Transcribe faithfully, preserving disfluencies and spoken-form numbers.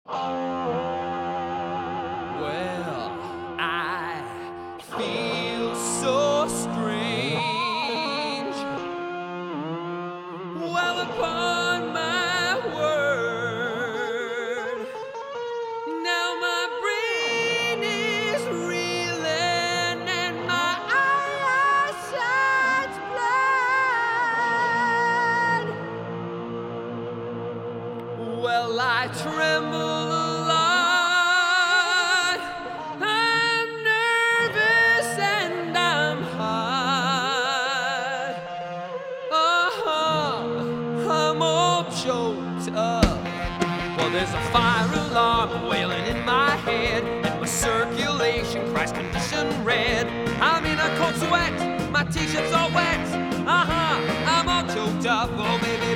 Well, I feel so strange. Well, upon my word, now my brain is reeling and my eyesight's blind. Well, I tremble a lot. I'm nervous and I'm hot. Uh-huh, I'm all choked up. Well, there's a fire alarm wailing in my head, and my circulation cries condition red. I'm in a cold sweat, my t-shirt's all wet. Uh-huh, I'm all choked up. Oh, baby,